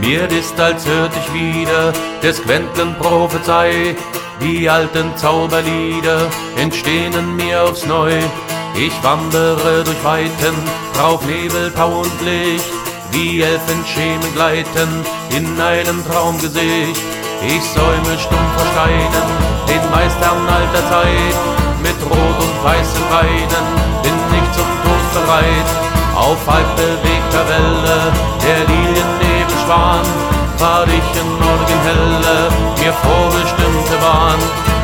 Mir ist, als hört ich wieder des Quentlen Prophezei. Die alten Zauberlieder entstehen in mir aufs Neu. Ich wandere durch Weiten, drauf Nebel, Tau und Licht, wie Elfenschemen gleiten in einem Traumgesicht. Ich säume stumm vor Steinen, den Meistern alter Zeit, mit rot und weißen Beinen bin ich zum Tod bereit. Auf halb bewegter Welle, der Liliennebelschwan, fahr ich in Morgenhelle, mir vorbestimmte Bahn.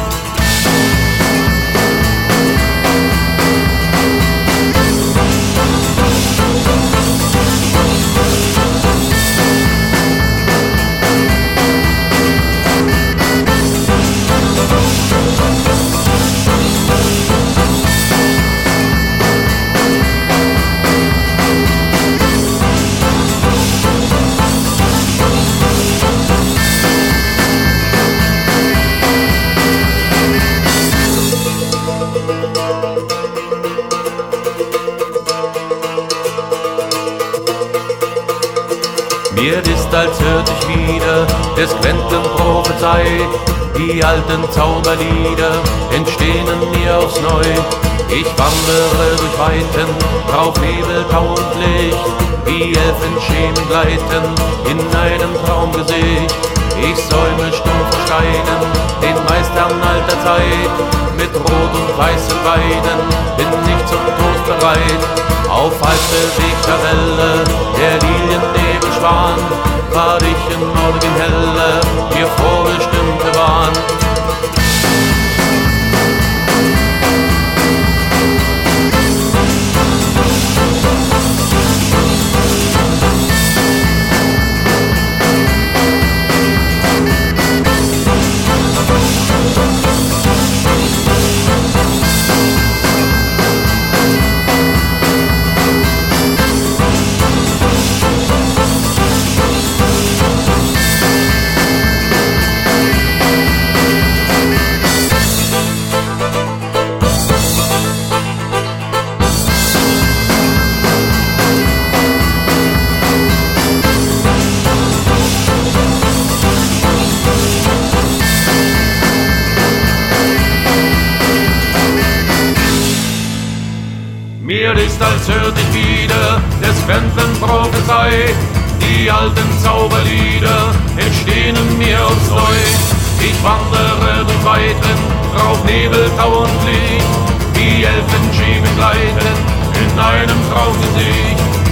Mir ist, als hört ich wieder des Quentlen Prophezei. Die alten Zauberlieder entstehen in mir aufs Neu. Ich wandere durch Weiten, drauf Nebel, Tau und Licht, wie Elfenschemen gleiten in einem Traumgesicht. Ich säume stumm vor Steinen, den Meistern alter Zeit, mit rot und weißen Beinen bin ich zum Tod bereit. Auf halb bewegter Welle, der Liliennebelschwan, fahr ich in Morgenhelle, mir vorbestimmte Bahn. Mir ist, als hört ich wieder des Quentlen Prophezei. Die alten Zauberlieder entstehen in mir aufs Neu. Ich wandere durch Weiten, drauf Nebel, Tau und Licht, wie Elfenschemen gleiten in einem Traumgesicht.